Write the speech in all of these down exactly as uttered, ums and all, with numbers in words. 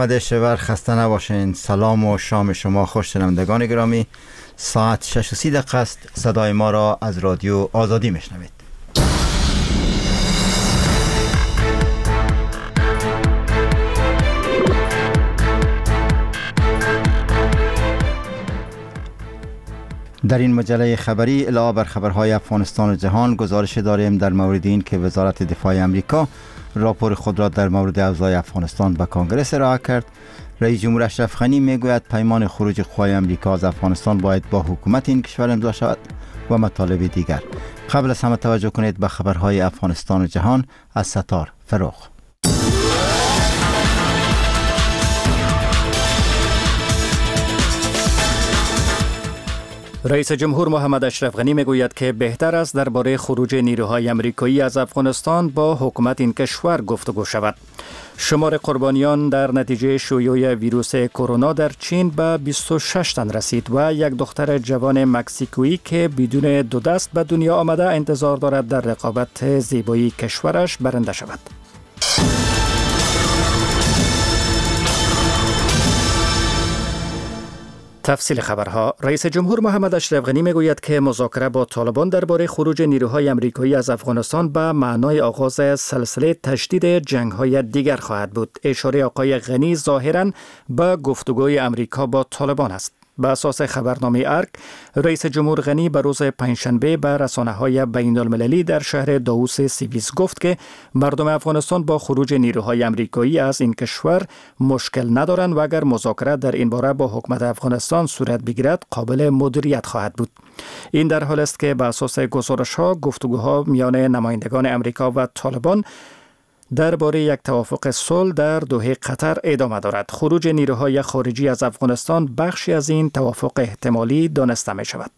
مدشور خسته نباشین. سلام و شام شما خوش شنوندگان گرامی. ساعت شش و سی دقیقه است. صدای ما را از رادیو آزادی میشنوید. در این مجله خبری علاوه بر خبرهای افغانستان و جهان گزارش داریم در مورد این که وزارت دفاع امریکا راپور خود را در مورد اوضاع افغانستان به کنگره ارائه کرد. رئیس جمهور اشرف غنی میگوید پیمان خروج قوای امریکا از افغانستان باید با حکومت این کشور امضا شود و مطالب دیگر. قبل از همه توجه کنید به خبرهای افغانستان و جهان از ستار فروغ. رئیس جمهور محمد اشرف غنی میگوید که بهتر است درباره خروج نیروهای آمریکایی از افغانستان با حکومت این کشور گفتگو شود. شمار قربانیان در نتیجه شیوع ویروس کرونا در چین به بیست و شش تن رسید و یک دختر جوان مکزیکویی که بدون دو دست به دنیا آمده انتظار دارد در رقابت زیبایی کشورش برنده شود. تفصیل خبرها. رئیس جمهور محمد اشرف غنی میگوید که مذاکره با طالبان درباره خروج نیروهای آمریکایی از افغانستان به معنای آغاز سلسله تشدید جنگ‌های دیگر خواهد بود. اشاره آقای غنی ظاهراً به گفتگوی امریکا با طالبان است. به اساس خبرنامه ارک، رئیس جمهور غنی به روز پنجشنبه به رسانه‌های بین‌المللی در شهر داووس سیویس گفت که مردم افغانستان با خروج نیروهای آمریکایی از این کشور مشکل ندارند و اگر مذاکره در این باره با حکومت افغانستان صورت بگیرد قابل مدیریت خواهد بود. این در حالی است که به اساس گزارش‌ها گفتگوها میان نمایندگان امریکا و طالبان درباره یک توافق صلح در دوحه قطر ادامه دارد. خروج نیروهای خارجی از افغانستان بخشی از این توافق احتمالی دانسته می شود.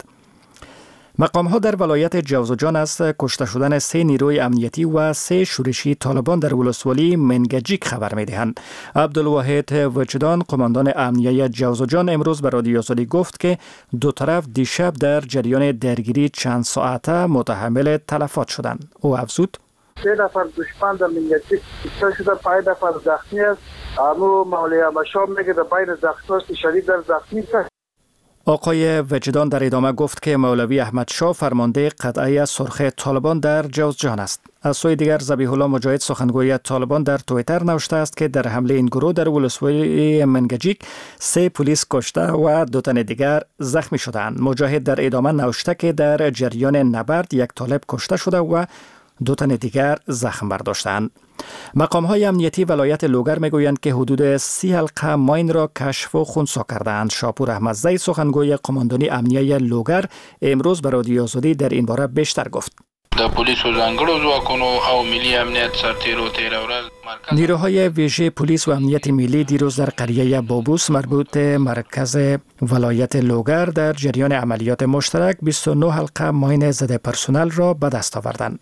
مقام‌ها در ولایت جوزجان از کشته شدن سه نیروی امنیتی و سه شورشی طالبان در ولسوالی منگجیک خبر می‌دهند. عبدالواحد وجدان، قماندان امنیه جوزجان، امروز به رادیو آزادی گفت که دو طرف دیشب در جریان درگیری چند ساعته متحمل تلفات شدند. او افزود: سه نفر دشمن در منگجیک کشته شده، پنج نفر زخمی است. امو مولوی مشام میگه در بین زخمی شدید در زخمی است. آقای وجدان در ادامه گفت که مولوی احمد شاه فرمانده قطعه سرخ طالبان در جوزجان است. از سوی دیگر ذبیح الله مجاهد، سخنگوی طالبان، در توییتر نوشته است که در حمله این گروه در ولسوالی منگجیک سه پلیس کشته و دو تن دیگر زخمی شدند. مجاهد در ادامه نوشته که در جریان نبرد یک طالب کشته شده و دو تن دیگر زخم برداشتند. مقام‌های امنیتی ولایت لوگر میگویند که حدود سی حلقه ماین را کشف و خنثی کردند. شاپور احمدزی، سخنگوی قماندانی امنیه لوگر، امروز به رادیو آزادی در این باره بیشتر گفت. د پولیسو ځانګړو ځواکونو او ملي امنیت سرتیرو تیر ورځ نیروهای ویژه پلیس و امنیت ملی دیروز در قریه بابوس مربوط مرکز ولایت لوگر در جریان عملیات مشترک بیست و نه حلقه ماین ضد پرسنل را به دست آوردند.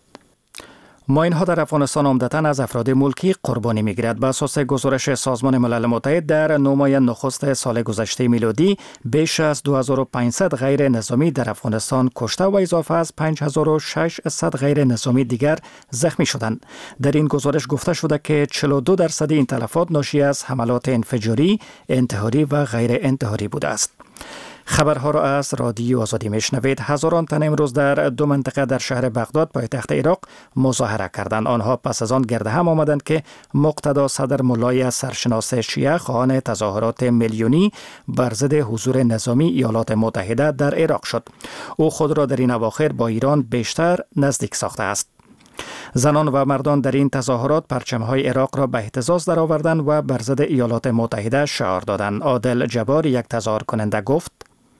ماین ها در افغانستان عمدتاً از افراد ملکی قربانی می‌گیرد. به اساس گزارش سازمان ملل متحد در نه ماه نخست سال گذشته میلادی بیش از دو هزار و پانصد غیر نظامی در افغانستان کشته و اضافه از پنج هزار و ششصد غیر نظامی دیگر زخمی شدند. در این گزارش گفته شده که چهل و دو درصد این تلفات ناشی از حملات انفجاری، انتحاری و غیر انتحاری بوده است. خبرها را از رادیو آزادی میشنوید. هزاران تن امروز در دو منطقه در شهر بغداد پایتخت عراق مظاهره کردند. آنها پس از آن گرد هم آمدند که مقتدا صدر ملای سرشناس شیعه خواهان تظاهرات میلیونی بر ضد حضور نظامی ایالات متحده در عراق شد. او خود را در این اواخر با ایران بیشتر نزدیک ساخته است. زنان و مردان در این تظاهرات پرچم‌های عراق را به اهتزاز درآوردند و بر ضد ایالات متحده شعار دادند. عادل جبار، یک تظاهر کننده، گفت: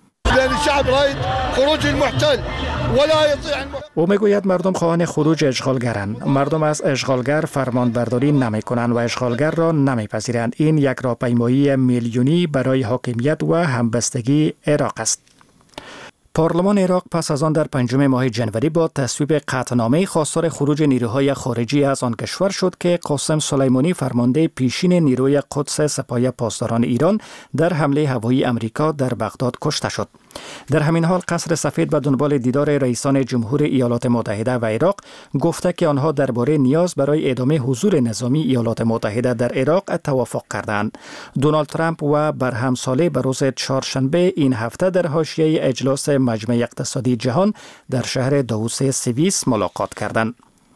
او میگوید مردم خواهان خروج اشغالگرند. مردم از اشغالگر فرمان برداری نمی کنند و اشغالگر را نمی پذیرند. این یک راهپیمایی میلیونی برای حاکمیت و همبستگی عراق است. پارلمان عراق پس از آن در پنجم ماه جنوری با تصویب قطعنامه خواستار خروج نیروهای خارجی از آن کشور شد که قاسم سلیمانی، فرمانده پیشین نیروی قدس سپاه پاسداران ایران، در حمله هوایی امریکا در بغداد کشته شد. در همین حال قصر سفید به دنبال دیدار رئیسان جمهور ایالات متحده و عراق گفته که آنها درباره نیاز برای ادامه حضور نظامی ایالات متحده در عراق توافق کردند. دونالد ترامپ و برهم ساله به روز چهارشنبه این هفته در حاشیه اجلاس مجمع اقتصادی جهان در شهر داووس سوئیس ملاقات کردند.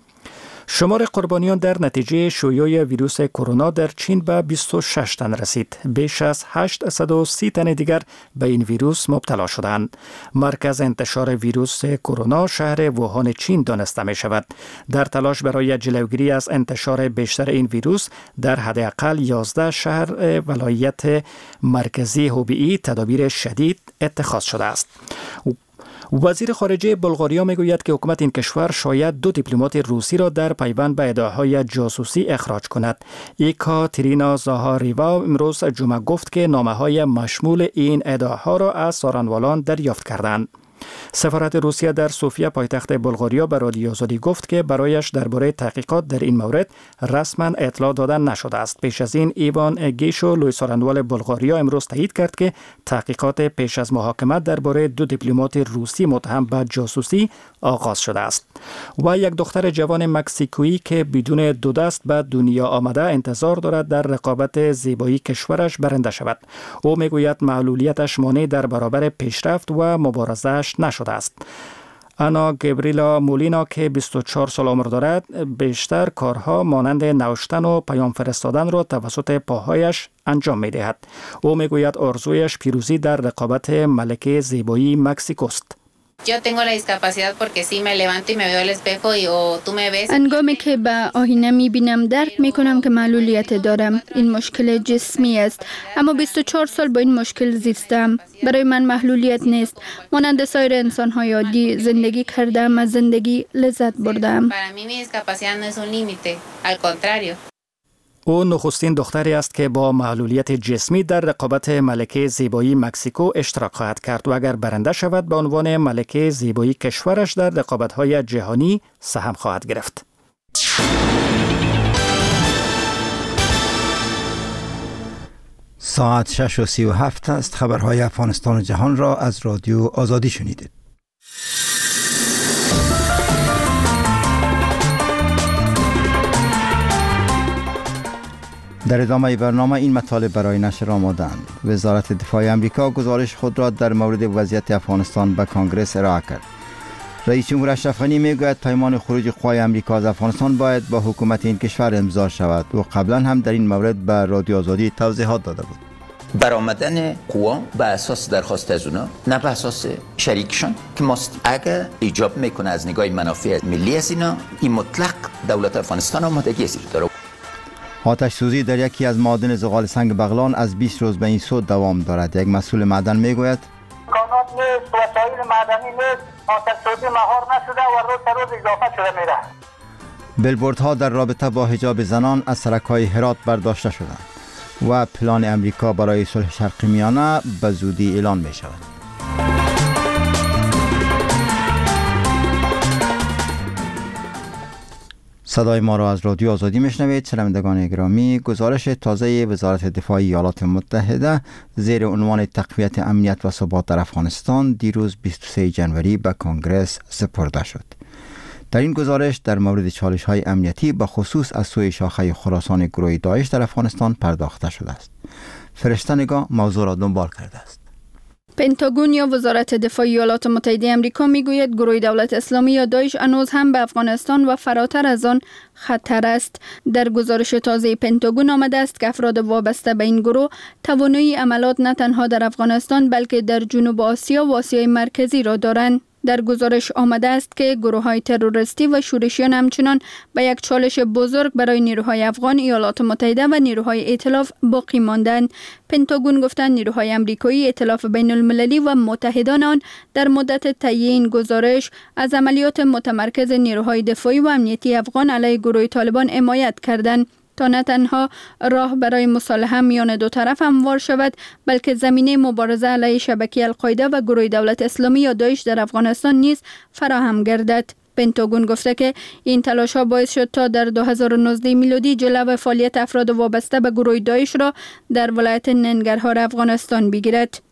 شمار قربانیان در نتیجه شیوع ویروس کرونا در چین به بیست و شش تن رسید. بیش از هشتصد و سی تن دیگر به این ویروس مبتلا شدند. مرکز انتشار ویروس کرونا شهر ووهان چین دانسته می شود. در تلاش برای جلوگیری از انتشار بیشتر این ویروس در حداقل یازده شهر ولایت مرکزی هوبئی تدابیر شدید اتخاذ شده است. وزیر خارجه بلغاریا میگوید که حکومت این کشور شاید دو دیپلمات روسی را در پیوند به ادعاهای جاسوسی اخراج کند. ایکاترینا زاهاریوا امروز جمعه گفت که نامه‌های مشمول این ادعاها را از سارنوالان دریافت کردند. سفارت روسیه در سوفیا پایتخت بلغاریا به رادیو آزادی گفت که برایش درباره تحقیقات در این مورد رسما اطلاع داده نشده است. پیش از این ایوان گیشو لوی سارنوال بلغاریا امروز تایید کرد که تحقیقات پیش از محاکمه درباره دو دیپلمات روسی متهم به جاسوسی آغاز شده است. و یک دختر جوان مکزیکویی که بدون دو دست به دنیا آمده انتظار دارد در رقابت زیبایی کشورش برنده شود. او میگوید معلولیتش مانع در برابر پیشرفت و مبارزه‌اش نشده است. انا گبریلا مولینا که بیست و چهار سال عمر دارد بیشتر کارها مانند نوشتن و پیام فرستادن را توسط پاهایش انجام می دهد. او می گوید آرزویش پیروزی در رقابت ملکه زیبایی مکزیکو است. Yo tengo la discapacidad porque si me levanto y me veo al espejo y o tú me ves. انگامی که به آینه می بینم درک می کنم که معلولیت دارم. این مشکل جسمی است. اما بیست و چهار سال با این مشکل زیستم. برای من معلولیت نیست. مانند سایر انسان های عادی زندگی کردم، از زندگی لذت بردم. Para mí mi discapacidad no es un límite, al contrario. او نخستین دختری است که با معلولیت جسمی در رقابت ملکه زیبایی مکزیکو اشتراک خواهد کرد و اگر برنده شود به عنوان ملکه زیبایی کشورش در رقابت‌های جهانی سهم خواهد گرفت. ساعت شش و سی و هفت است. خبرهای افغانستان و جهان را از رادیو آزادی شنیدید. در ادامه برنامه این مطالب برای نشر آماده‌اند. وزارت دفاع امریکا گزارش خود را در مورد وضعیت افغانستان به کنگره ارائه کرد. رئیس جمهور اشرف غنی میگوید پیمان خروج قوای امریکا از افغانستان باید با حکومت این کشور امضا شود و قبلا هم در این مورد به رادیو آزادی توضیحات داده بود. برآمدن قوا به اساس درخواست از اونا، نه به اساس شریکشان که ماست. اگر ایجاب میکنه از نگاه منافع ملی از اینا، این مطلق دولت افغانستان آمادگی زیر داره. آتش سوزی در یکی از معادن زغال سنگ بغلان از بیست روز به این سو دوام دارد. یک مسئول معدن میگوید امکانات نیست، وسایل معدنی نیست، آتش سوزی مهار نشده و روز تا روز اضافه شده میره. بیلبوردها در رابطه با حجاب زنان از سرک‌های هرات برداشته شدند و پلان امریکا برای صلح شرق میانه به زودی اعلان می شود. صدای ما را از رادیو آزادی میشنوید. شنوندگان گرامی، گزارش تازه وزارت دفاع ایالات متحده زیر عنوان تقویت امنیت و ثبات در افغانستان دیروز بیست و سوم ژانویه به کنگره سپرده شد. در این گزارش در مورد چالش‌های امنیتی به خصوص از سوی شاخه خراسان گروه داعش در افغانستان پرداخته شده است. فرشته نگاه موضوع را دنبال کرده است. پنتاگون یا وزارت دفاع ایالات متحده آمریکا میگوید گروه دولت اسلامی یا داعش هنوز هم به افغانستان و فراتر از آن خطر است. در گزارش تازه پنتاگون آمده است که افراد وابسته به این گروه توانایی عملیات نه تنها در افغانستان بلکه در جنوب آسیا و آسیای مرکزی را دارند. در گزارش آمده است که گروه‌های تروریستی و شورشیان همچنان به یک چالش بزرگ برای نیروهای افغان، ایالات متحده و نیروهای ائتلاف باقی ماندند. پنتاگون گفتند نیروهای آمریکایی، ائتلاف بین المللی و متحدان آن در مدت تهیه این گزارش از عملیات متمرکز نیروهای دفاعی و امنیتی افغان علیه گروه طالبان حمایت کردند تا نه تنها راه برای مصالحه میان دو طرف هموار شود بلکه زمینه مبارزه علیه شبکه القاعده و گروه دولت اسلامی یا داعش در افغانستان نیز فراهم گردد. پنتاگون گفته که این تلاش ها باعث شد تا در دو هزار و نوزده میلادی جلو فعالیت افراد وابسته به گروه داعش را در ولایت ننگرهار افغانستان بگیرد.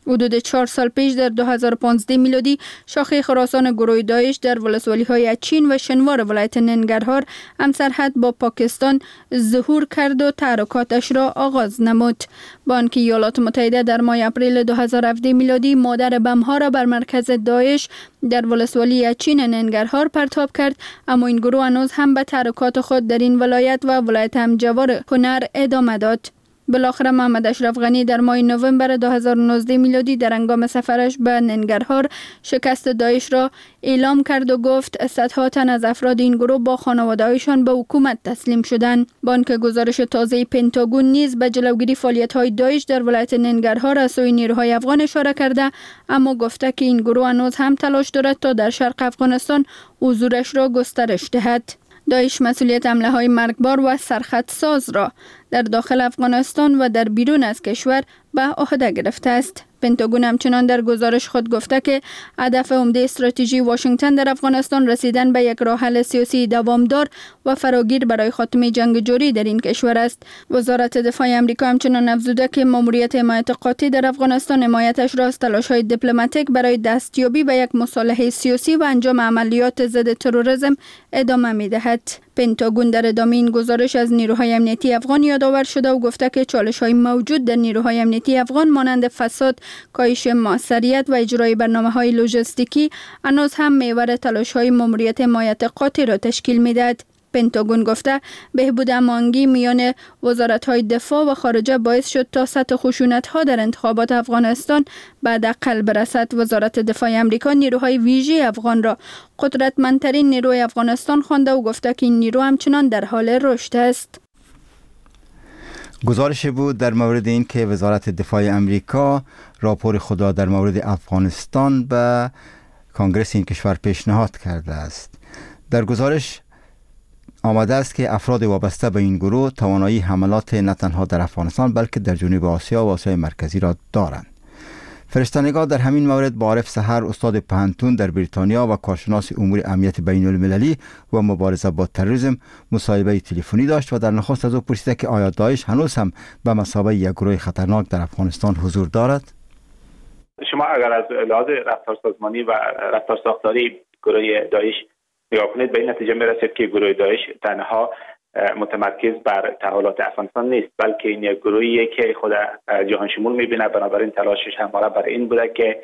حدود چهار سال پیش در دو هزار و پانزده میلادی شاخه خراسان گروه داعش در ولسوالی‌های اچین و شنوار ولایت ننگرهار همسرحد با پاکستان ظهور کرد و تحرکاتش را آغاز نمود. با آنکه ایالات متحده در ماه اپریل دو هزار و هفده میلادی مادر بم‌ها را بر مرکز داعش در ولسوالی اچین ننگرهار پرتاب کرد، اما این گروه هنوز هم به تحرکات خود در این ولایت و ولایت همجوار کنر ادامه داد. بالاخره محمد اشرف غنی در ماه نوامبر دو هزار و نوزده میلادی در هنگام سفرش به ننگرهار شکست داعش را اعلام کرد و گفت صدها تن از افراد این گروه با خانواده‌هایشان به حکومت تسلیم شدند. با آنکه گزارش تازه پنتاگون نیز به جلوگیری فعالیت‌های داعش در ولایت ننگرهار از سوی نیروهای افغان اشاره کرده، اما گفته که این گروه هنوز هم تلاش دارد تا در شرق افغانستان حضورش را گسترش دهد. داعش مسئولیت حمله های مرگبار و سرخط ساز را در داخل افغانستان و در بیرون از کشور به عهده گرفته است. پنتاگون همچنان در گزارش خود گفته که هدف عمده استراتژی واشنگتن در افغانستان رسیدن به یک راه حل سیاسی دوامدار و فراگیر برای خاتمه جنگ جاری در این کشور است. وزارت دفاع آمریکا همچنان افزوده که ماموریت حمایت قاطع در افغانستان حمایتش را از تلاش‌های دیپلماتیک برای دستیابی به یک مصالحه سیاسی و انجام عملیات ضد تروریسم ادامه می‌دهد. پنتاگون در ادامه این گزارش از نیروهای امنیتی افغان یادآور شده و گفته که چالش‌های موجود در نیروهای امنیتی افغان مانند فساد، کاهش موثریت و اجرای برنامه‌های لوجستیکی هنوز هم محور تلاش‌های ماموریت حمایت قاطع را تشکیل می‌دهد. پنتاگون گفته بهبود هماهنگی میان وزارت‌های دفاع و خارجه باعث شد تا سطح خشونت‌ها در انتخابات افغانستان به حداقل برسد. وزارت دفاع آمریکا نیروهای ویژه افغان را قدرتمندترین نیروی افغانستان خوانده و گفته که این نیرو همچنان در حال رشد است. گزارش بود در مورد این که وزارت دفاع آمریکا راپور خود را در مورد افغانستان به کنگره این کشور پیشنهاد کرده است. در گزارش آمده است که افراد وابسته به این گروه توانایی حملات نه تنها در افغانستان بلکه در جنوب آسیا و آسیای مرکزی را دارند. فرشته‌نگار در همین مورد با عارف سحر استاد پهنتون در بریتانیا و کارشناس امور امنیت بین المللی و مبارزه با تروریسم مصاحبه تلفنی داشت و در نخست از او پرسیده که آیا داعش هنوز هم به مثابه یک گروه خطرناک در افغانستان حضور دارد؟ شما اگر از لحاظ رفتار سازمانی و رفتار ساختاری گروه داعش نگاه کنید به این نتیجه میرسید که گروه داعش تنها متمرکز بر تحولات افغانستان نیست، بلکه این یک گروهیه که خود جهان شمول میبینه. بنابراین تلاشش همواره بر این بوده که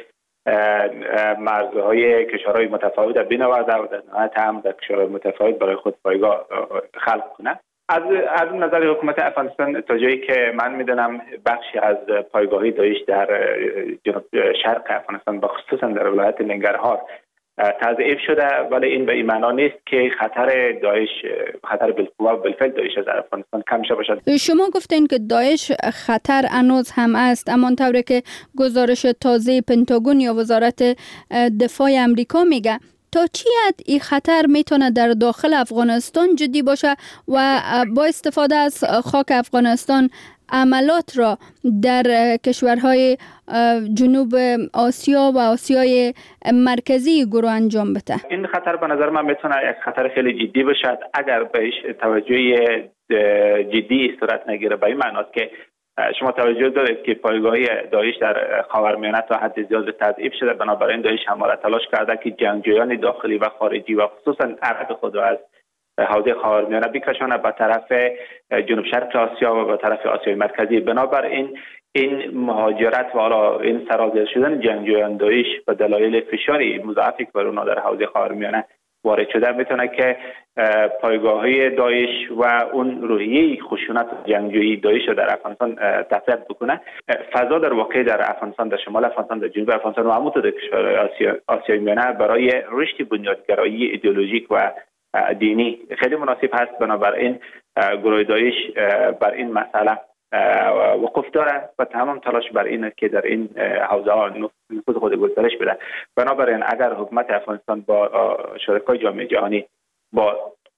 مرزهای کشورهای متفاوت بنوازه و در نهایت هم در کشورهای متفاوت برای خود پایگاه خلق کنه. از از نظر حکومت افغانستان تا جایی که من میدونم بخشی از پایگاهی داعش در جنوب شرق افغانستان و خصوصا در ولایت ننگرهار تضعیف شده، ولی این به این معنا نیست که خطر داعش خطر بالقوه و بالفعل داعش از افغانستان کم شده باشد. شما گفتین که داعش خطر هنوز هم است، اما طوری که گزارش تازه پنتاگون یا وزارت دفاع آمریکا میگه تا چی حد این خطر میتونه در داخل افغانستان جدی باشه و با استفاده از خاک افغانستان عملات را در کشورهای جنوب آسیا و آسیای مرکزی گروه انجام بده؟ این خطر به نظر من میتونه یک خطر خیلی جدی باشد اگر بهش توجه جدی صورت نگیره. به این معناست که شما توجه دارید که پایگاهی داعش در خاورمیانه تا حد زیاد تضعیف شده، بنابراین داعش همواره تلاش کرده که جنگجویان داخلی و خارجی و خصوصا عرب خود را از حوزه خاورمیانه بکشانه به طرف جنوب شرق آسیا و به طرف آسیای مرکزی. بنابراین این مهاجرت و حالا این سرازیر شدن جنگجویان داعش به دلایل فشاری مضاعفی که بر اونها در حوزه خاورمیانه وارد شده میتونه که پایگاه‌های داعش و اون روحیه خشونت جنگجویی داعش رو در افغانستان تقویت بکنه. فضا در واقع در افغانستان، در شمال افغانستان، در جنوب افغانستان و همونطور در کشورهای آسیا آسیای میانه برای رشد بنیادگرایی ایدئولوژیک و دینی خیلی مناسب هست. بنابراین گروه داعش بر این مسئله وقوف داره و تمام تلاش بر این است که در این حوزه ها نفوذ خود گسترش بده. بنابراین اگر حکومت افغانستان با شرکای جامعه جهانی با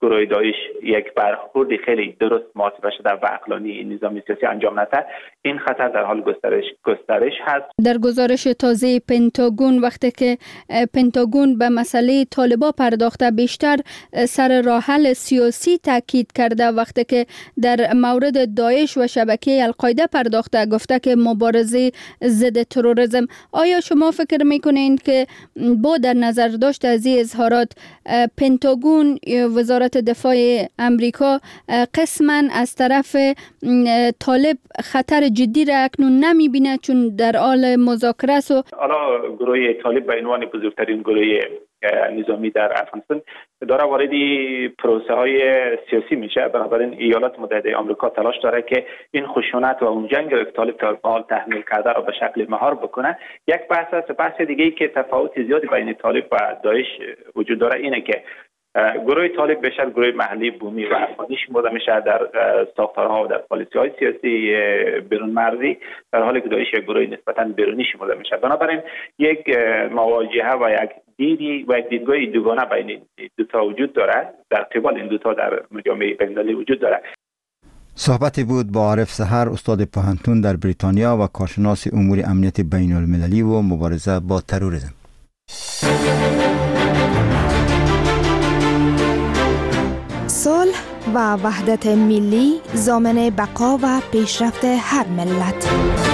گروه داعش یک برخوردی خیلی درست محاسبه شده و عقلانی این نظام سیاسی انجام نده، این خطر در حال گسترش گسترش هست. در گزارش تازه پنتاگون وقتی که پنتاگون به مسئله طالبان پرداخته، بیشتر سر راه حل سیاسی تاکید کرده، وقتی که در مورد داعش و شبکه القاعده پرداخته گفته که مبارزه ضد تروریسم. آیا شما فکر میکنین که با در نظر داشت از این اظهارات پنتاگون وزارت دفاع امریکا قسما از طرف طالب خطر جدی را اکنون نمی بینه چون در حال مذاکره است؟ و حالا گروه طالب به عنوان بزرگترین گروه نظامی در افغانستان داره وارد پروسه های سیاسی میشه. بنابراین ایالات متحده آمریکا تلاش داره که این خشونت و اون جنگ را که طالب تا حال تحمیل کرده را به شکل مهار بکنه. یک بحث است. بحث دیگه ای که تفاوت زیادی بین طالب و داعش وجود داره اینه که گروه طالب بیشتر گروه محلی بومی و افغانی شمرده میشه در ساختارها و در پالیسی های سیاسی بیرون مرزی، در حالی که داعش یک گروه نسبتا بیرونی شمرده میشه. بنابراین یک مواجهه و یک دیدی و یک دیدگاه دوگانه بین دو تا وجود داره، در قبال این دو تا در مجامع بین‌المللی وجود داره. صحبتی بود با عارف سحر، استاد پوهنتون در بریتانیا و کارشناس امور امنیت بین المللی و مبارزه با تروریسم. صلح و وحدت ملی ضامن بقا و پیشرفت هر ملت.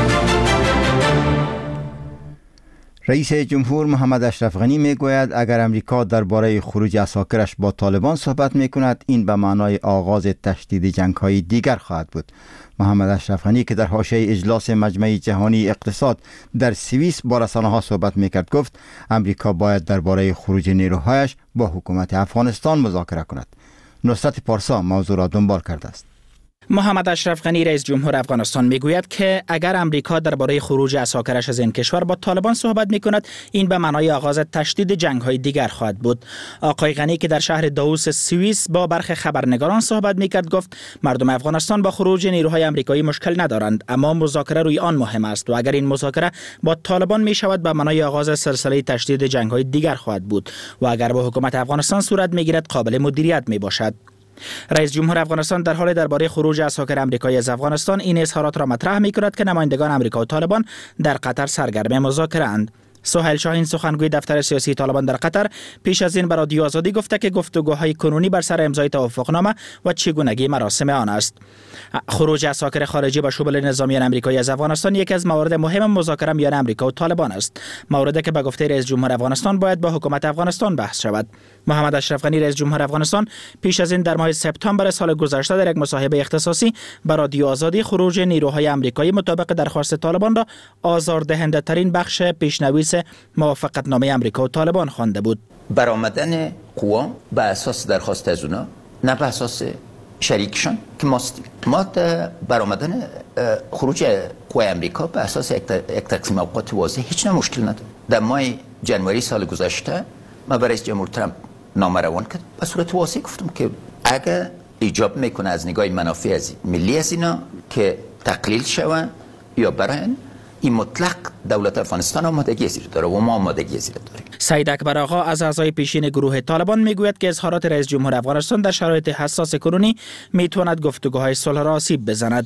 رئیس جمهور محمد اشرف غنی می گوید اگر امریکا درباره خروج عساکرش با طالبان صحبت می کند، این به معنای آغاز تشدید جنگ‌های دیگر خواهد بود. محمد اشرف غنی که در حاشیه اجلاس مجمع جهانی اقتصاد در سوئیس با رسانه‌ها صحبت می‌کرد گفت امریکا باید درباره خروج نیروهایش با حکومت افغانستان مذاکره کند. نصرت پارسا موضوع را دنبال کرده است. محمد اشرف غنی رئیس جمهور افغانستان میگوید که اگر امریکا درباره خروج عساکرش از این کشور با طالبان صحبت میکند، این به معنای آغاز تشدید جنگ‌های دیگر خواهد بود. آقای غنی که در شهر داووس سوئیس با برخی خبرنگاران صحبت میکرد گفت مردم افغانستان با خروج نیروهای آمریکایی مشکل ندارند، اما مذاکره روی آن مهم است و اگر این مذاکره با طالبان میشود به معنای آغاز سلسله تشدید جنگ‌های دیگر خواهد بود و اگر با حکومت افغانستان صورت میگیرد قابل مدیریت میباشد. رئیس جمهور افغانستان در حال درباره خروج عساکر آمریکایی از افغانستان این اظهارات را مطرح می‌کند که نمایندگان آمریکا و طالبان در قطر سرگرم مذاکره اند. سهیل شاهین سخنگوی دفتر سیاسی طالبان در قطر پیش از این به رادیو آزادی گفته که گفتگوهای کنونی بر سر امضای توافقنامه و چگونگی مراسم آن است. خروج عساکر خارجی به شمول نظامیان آمریکایی از افغانستان یکی از موارد مهم مذاکره میان آمریکا و طالبان است، موردی که به گفته رئیس جمهور افغانستان باید با حکومت افغانستان بحث شود. محمد اشرف غنی رئیس جمهور افغانستان پیش از این در ماه سپتامبر سال گذشته در یک مصاحبه اختصاصی به رادیو آزادی خروج نیروهای آمریکایی مطابق درخواست طالبان را آزاردهنده ترین بخش پیشنویس موافقتنامه آمریکا و طالبان خوانده بود. برآمدن قوا به اساس درخواست از اونا، نه به اساس شریکشون که ماست. ما برآمدن خروج قوای آمریکا به اساس یک تقسیم اوقات واضح هیچ نه مشکل نداره. در ماه جنوری سال گذشته ما برای جمهور ترامپ نامه روان کرد، به صورت واضح گفتم که اگر ایجاب میکنه از نگاه منافع از ملی از اینا که تقلیل شوند یا برن، این مطلق دولت افغانستان آمادگی زیر داره و ما آمادگی زیر داریم. سید اکبر آقا از اعضای پیشین گروه طالبان میگوید که اظهارات رئیس جمهور افغانستان در شرایط حساس کنونی میتواند گفتگوهای صلح را آسیب بزند.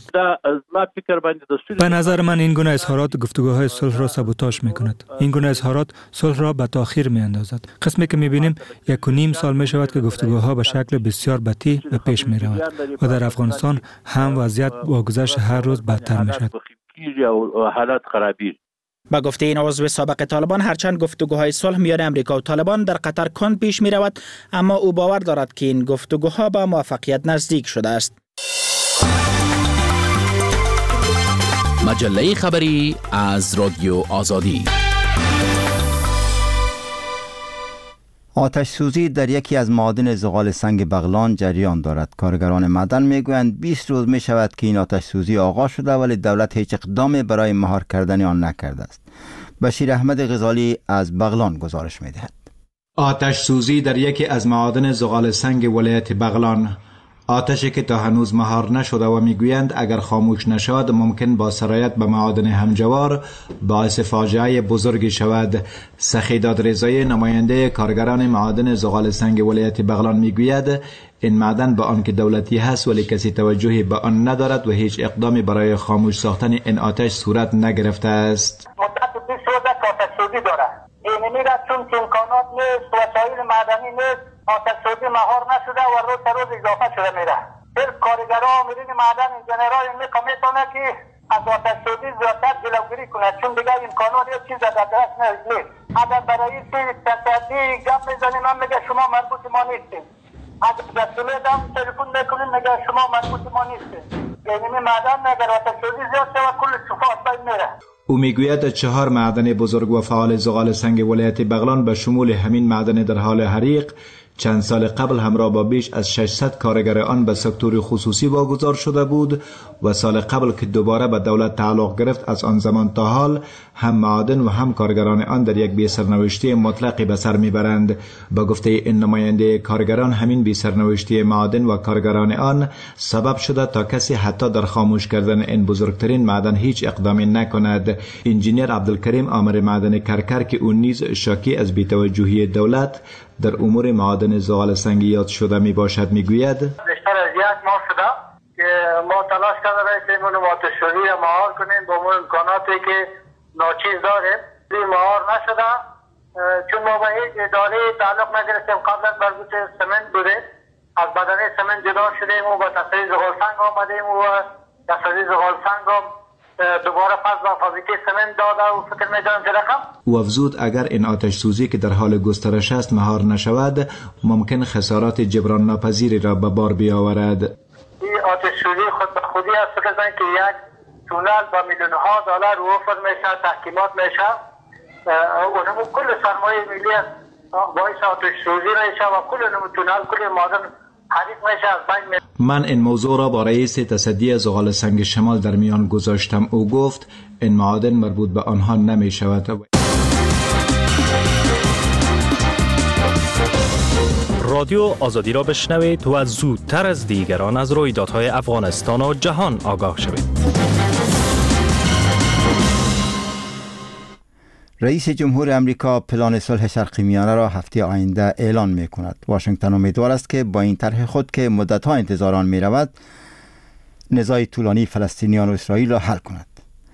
به نظر من این گونه اظهارات گفتگوهای صلح را سابوتاژ میکند. این گونه اظهارات صلح را به تاخیر میاندازد. قسمی که میبینیم یک و نیم سال میشود که گفتگوها به شکل بسیار بطیء به پیش میرود و در افغانستان هم وضعیت با گذشت هر روز بدتر میشود. با گفته این عضو سابق طالبان، هرچند گفتگوهای صلح میان امریکا و طالبان در قطر کند پیش می رود، اما او باور دارد که این گفتگوها با موفقیت نزدیک شده است. مجله خبری از رادیو آزادی. آتش سوزی در یکی از معادن زغال سنگ بغلان جریان دارد. کارگران معدن میگویند بیست روز می شود که این آتش سوزی آغاز شده ولی دولت هیچ اقدامی برای مهار کردن آن نکرده است. بشیر احمد غزالی از بغلان گزارش می دهد. آتش سوزی در یکی از معادن زغال سنگ ولایت بغلان آتشی که تا هنوز مهار نشده و میگویند اگر خاموش نشود ممکن با سرایت به معادن همجوار باعث فاجعه بزرگی شود. سخیداد رضایی نماینده کارگران معادن زغال سنگ ولایت بغلان میگوید این معدن به آن که دولتی هست ولی کسی توجهی به آن ندارد و هیچ اقدامی برای خاموش ساختن این آتش صورت نگرفته است. مدت بیست روز آتش سوزی داره. این میره چون امکانات نیست، وسایل معدنی نیست، آتش سوزی مهار نشده و روز تا روز اضافه شده میره. صرف کارگرها میرین معدن انجینرها میتونه که از آتش سوزی زیادتر جلوگیری کنه چون دیگه امکانات یه چیز در دست نیست. اگر برای تصدی گپ میزنیم من میگه شما مربوط ما نیستیم. اگر دستوله دم تلفن میکنیم میگه شما مربوط ما نیستیم. یعنی معدن اگر آتش سوزی زیاد شود کل صفات بین میره. او میگوید چهار معدن بزرگ و فعال زغال سنگ ولایت بغلان به شمول همین معدن در حال حریق چند سال قبل همراه با بیش از ششصد کارگر آن به سکتور خصوصی واگذار شده بود و سال قبل که دوباره به دولت تعلق گرفت از آن زمان تا حال هم معادن و هم کارگران آن در یک بی سرنوشتی مطلقی به سر میبرند. با گفته این نماینده کارگران همین بی سرنوشتی معادن و کارگران آن سبب شده تا کسی حتی در خاموش کردن این بزرگترین معدن هیچ اقدامی نکند. انجینیر عبدالکریم آمر معدن کرکر که اون نیز شاکی از بی‌توجهی دولت در امور معادن زغال سنگ یاد شده می باشد میگوید بیشتر از یک ماه شده که ما تلاش کرده رایتیم اونو آتش‌سوزی را مهار کنیم با اون امکاناتی که ناچیز داریم. این مهار نشده چون ما به هیچ اداره تعلق نگرفتیم. قبلا مربوط سمنت بوده، از بدنه سمنت جدا شدیم و با تصدیق زغال سنگ آمدیم و تصدیق زغال سنگ دوباره پس با فابریکه سمنت داده و فکر می‌کنم که رقم و افزود اگر این آتش سوزی که در حال گسترش است مهار نشود ممکن خسارات جبران ناپذیری را به بار بیاورد. این آتش سوزی خود به خودی است. فکر کنید که یک تونل با میلیون ها دلار وفر میشه، تحکیمات میشه، اونم کل سرمایه ملی باعث آتش سوزی میشه و کل تونل کل معدن حریق میشه از بین میشه. من این موضوع را با رئیس تصدی زغال سنگ شمال در میان گذاشتم. او گفت این معادن مربوط به آنها نمی شود. رادیو آزادی را بشنوید و زودتر از دیگران از رویدادهای افغانستان و جهان آگاه شوید. رئیس جمهور امریکا پلان صلح شرقی میانه را هفته آینده اعلان می کند. واشنگتن امیدوار است که با این طرح خود که مدت‌ها انتظار آن می رود نزاع طولانی فلسطینیان و اسرائیل را حل کند.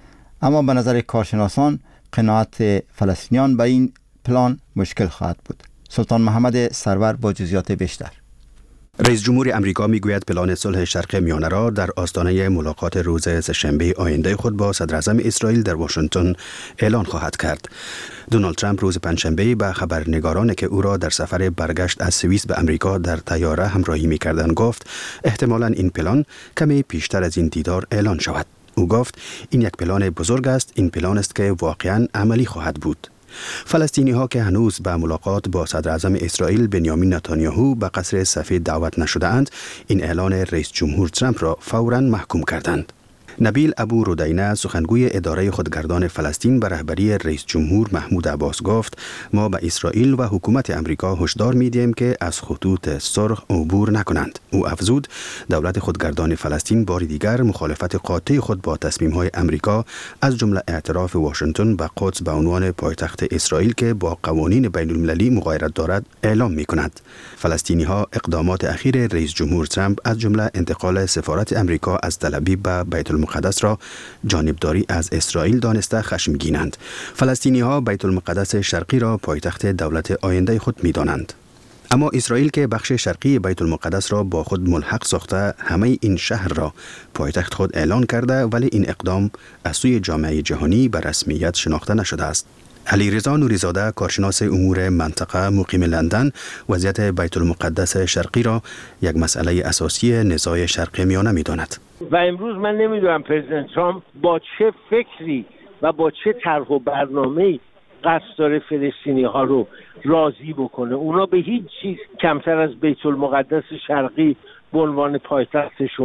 اما به نظر کارشناسان قناعت فلسطینیان با این پلان مشکل خواهد بود. سلطان محمد سرور با جزئیات بیشتر. رئیس جمهور امریکا میگوید پلان صلح شرق میانه را در آستانه ملاقات روز سه‌شنبه آینده خود با صدر اعظم اسرائیل در واشنگتن اعلان خواهد کرد. دونالد ترامپ روز پنجشنبه به خبرنگارانی که او را در سفر برگشت از سوئیس به امریکا در طیاره همراهی می‌کردند گفت احتمالاً این پلان کمی پیشتر از این دیدار اعلان شود. او گفت این یک پلان بزرگ است، این پلان است که واقعاً عملی خواهد بود. فلسطینی ها که هنوز به ملاقات با صدر اعظم اسرائیل بنیامین نتانیاهو به قصر سفید دعوت نشده اند، این اعلان رئیس جمهور ترامپ را فوراً محکوم کردند. نبیل ابو رودینه سخنگوی اداره خودگردان فلسطین به رهبری رئیس جمهور محمود عباس گفت ما به اسرائیل و حکومت امریکا هشدار می‌دهیم که از خطوط سرخ عبور نکنند. او افزود دولت خودگردان فلسطین بار دیگر مخالفت قاطع خود با تصمیم‌های امریکا از جمله اعتراف واشنگتن به قدس به عنوان پایتخت اسرائیل که با قوانین بین‌المللی مغایرت دارد اعلام می‌کند. فلسطینی‌ها اقدامات اخیر رئیس جمهور ترامپ از جمله انتقال سفارت امریکا از تل‌آویو به بیت المقدس را جانبداری از اسرائیل دانسته خشمگینند. فلسطینی‌ها بیت المقدس شرقی را پایتخت دولت آینده خود می‌دانند. اما اسرائیل که بخش شرقی بیت المقدس را با خود ملحق ساخته همه این شهر را پایتخت خود اعلان کرده، ولی این اقدام از سوی جامعه جهانی به رسمیت شناخته نشده است. علیرضا نوری‌زاده کارشناس امور منطقه مقیم لندن وضعیت بیت المقدس شرقی را یک مسئله اساسی نزاع شرق میانه می‌داند. و امروز من نمیدونم پرزیدنت ترامپ با چه فکری و با چه طرح و برنامه‌ای قصد داره فلسطینی‌ها رو راضی بکنه. اونا به هیچ چیز کمتر از بیت المقدس شرقی به عنوان پایتختشون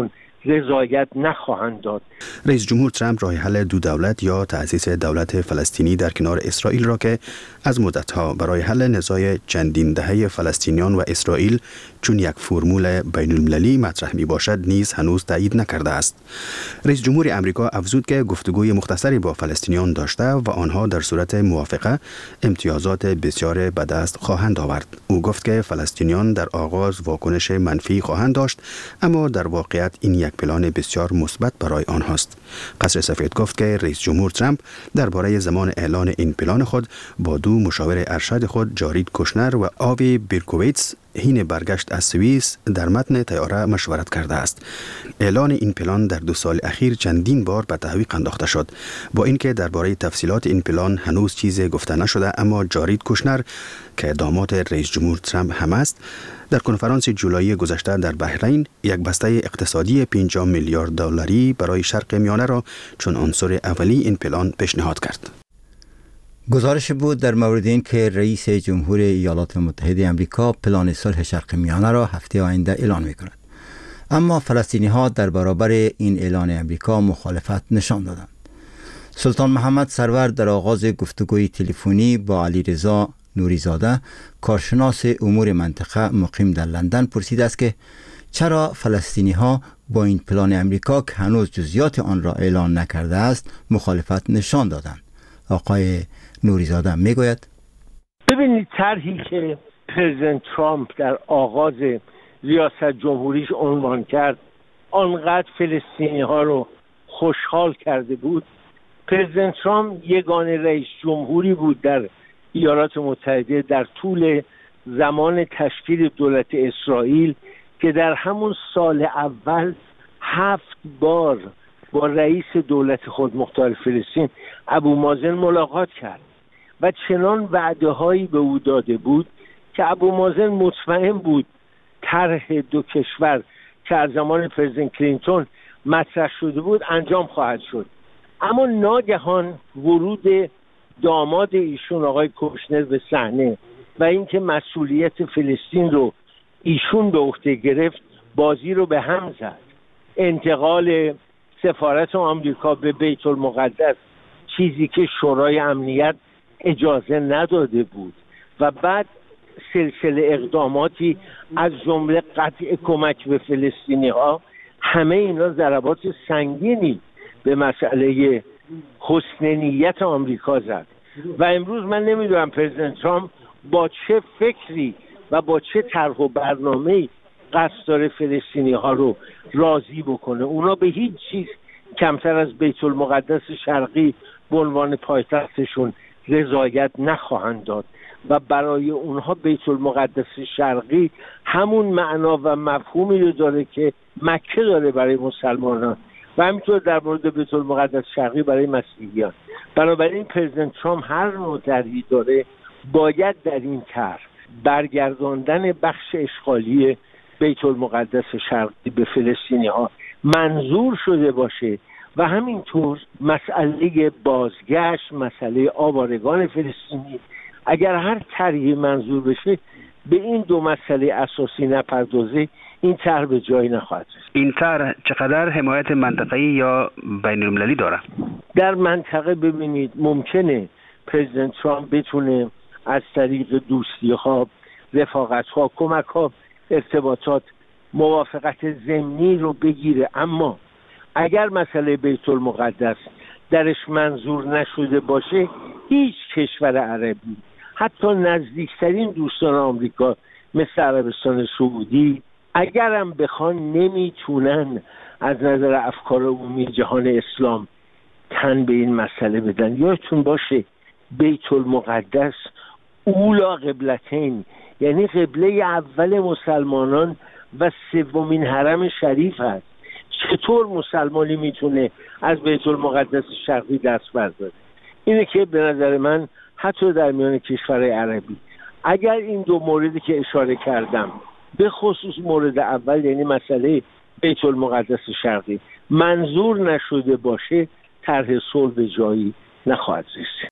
رضایت نخواهند داد. رئیس جمهور ترامپ راه حل دو دولت یا تأسیس دولت فلسطینی در کنار اسرائیل را که از مدتها برای حل نزاع چندین دهه فلسطینیان و اسرائیل چون یک فرمول بین المللی مطرح می باشد نیز هنوز تایید نکرده است. رئیس جمهور امریکا افزود که گفتگوی مختصری با فلسطینیان داشته و آنها در صورت موافقه امتیازات بسیار به دست خواهند آورد. او گفت که فلسطینیان در آغاز واکنش منفی خواهند داشت، اما در واقعیت این یک پلان بسیار مثبت برای آنهاست. قصر سفید گفت که رئیس جمهور ترامپ درباره زمان اعلان این پلان خود با دو مشاور ارشد خود جارید کوشنر و آوی بیرکوویتس حین برگشت از سوئیس در متن طیاره مشورت کرده است. اعلان این پلان در دو سال اخیر چندین بار به تعویق انداخته شد. با اینکه درباره تفصیلات این پلان هنوز چیزی گفته نشده، اما جارید کوشنر که داماد رئیس جمهور ترامپ هم است، در کنفرانس جولای گذشته در بحرین یک بسته اقتصادی پنجاه میلیارد دلاری برای شرق میانه را چون عنصر اولی این پلان پیشنهاد کرد. گزارش بود در مورد این که رئیس جمهور ایالات متحده آمریکا پلان صلح شرق میانه را هفته آینده اعلان می کند. اما فلسطینی ها در برابر این اعلان امریکا مخالفت نشان دادند. سلطان محمد سرور در آغاز گفتگوی تلفنی با علیرضا نوریزاده، کارشناس امور منطقه مقیم در لندن، پرسیده است که چرا فلسطینی ها با این پلان امریکا که هنوز جزئیات آن را اعلان نکرده است مخالفت نشان دادند. آقای نوریزاده میگوید ببینید، طرحی که پرزیدنت ترامپ در آغاز ریاست جمهوریش عنوان کرد آنقدر فلسطینی ها رو خوشحال کرده بود. پرزیدنت ترامپ یگانه رئیس جمهوری بود در ایالات متحده در طول زمان تشکیل دولت اسرائیل که در همون سال اول هفت بار با رئیس دولت خودمختار فلسطین ابو مازن ملاقات کرد و چنان وعده هایی به او داده بود که ابو مازن مطمئن بود طرح دو کشور که از زمان پرزیدنت کلینتون مطرح شده بود انجام خواهد شد. اما ناگهان ورود داماد ایشون آقای کوشنر به صحنه و اینکه مسئولیت فلسطین رو ایشون به عهده گرفت بازی رو به هم زد. انتقال سفارت آمریکا به بیت المقدس، چیزی که شورای امنیت اجازه نداده بود، و بعد سلسله اقداماتی از جمله قطع کمک به فلسطینی ها، همه اینا ضربات سنگینی به مسئله حسن نیت آمریکا زد. و امروز من نمیدونم پرزیدنت ترامپ با چه فکری و با چه طرح و برنامه‌ای قصد داره فلسطینی ها رو راضی بکنه. اونا به هیچ چیز کمتر از بیت المقدس شرقی به عنوان پایتختشون رضایت نخواهند داد و برای اونها بیت المقدس شرقی همون معنا و مفهومی رو داره که مکه داره برای مسلمانان و همینطور در مورد بیت المقدس شرقی برای مسیحیان. بنابراین پرزیدنت ترامپ هر نوع طرحی داره باید در این طرح برگرداندن بخش اشغالی بیت المقدس شرقی به فلسطینی ها منظور شده باشه و همینطور مسئله بازگشت، مسئله آوارگان فلسطینی، اگر هر طرحی منظور بشه به این دو مسئله اساسی نپردازه، این طرح به جایی نخواهد رسید. این طرح چقدر حمایت منطقه‌ای یا بین المللی داره؟ در منطقه ببینید ممکنه پرزیدنت ترامپ بتونه از طریق دوستی ها، رفاقت ها، کمک ها، ارتباطات موافقت ضمنی رو بگیره، اما اگر مسئله بیت المقدس درش منظور نشده باشه، هیچ کشور عربی، حتی نزدیکترین دوستان آمریکا مثل عربستان سعودی، اگرم بخوان نمیتونن از نظر افکار عمومی جهان اسلام تن به این مسئله بدن. یادتون باشه بیت المقدس اولا قبلتین، یعنی قبله اول مسلمانان و سومین حرم شریف هست. چطور مسلمانی میتونه از بیت المقدس شرقی دست برداره؟ اینه که به نظر من حتی در میان کشورهای عربی اگر این دو موردی که اشاره کردم، به خصوص مورد اول یعنی مسئله بیت المقدس شرقی، منظور نشده باشه، طرح صلح به جایی نخواهد رسید.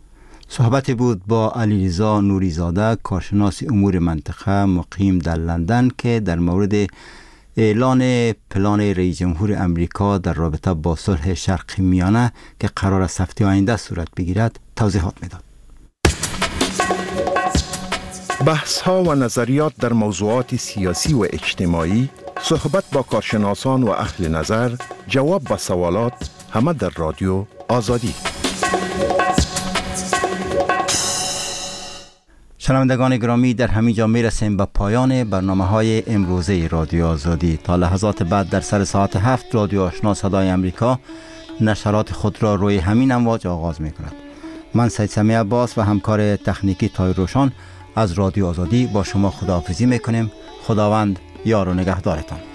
صحبتی بود با علیرضا نوریزاده، کارشناس امور منطقه مقیم در لندن، که در مورد اعلان پلان رئیس جمهور امریکا در رابطه با صلح شرق میانه که قرار است هفته آینده صورت بگیرد توضیحات میداد. بحث ها و نظریات در موضوعات سیاسی و اجتماعی، صحبت با کارشناسان و اهل نظر، جواب به سوالات، همه در رادیو آزادی. شنوندگان گرامی، در همین جا می رسیم به پایان برنامه های امروزه رادیو آزادی. تا لحظات بعد در سر ساعت هفت رادیو آشنا صدای امریکا نشرات خود را روی همین امواج آغاز می کند. من سید سمیع عباس و همکار تکنیکی طاهر روشن از رادیو آزادی با شما خداحافظی می کنیم. خداوند یار و نگهدارتان.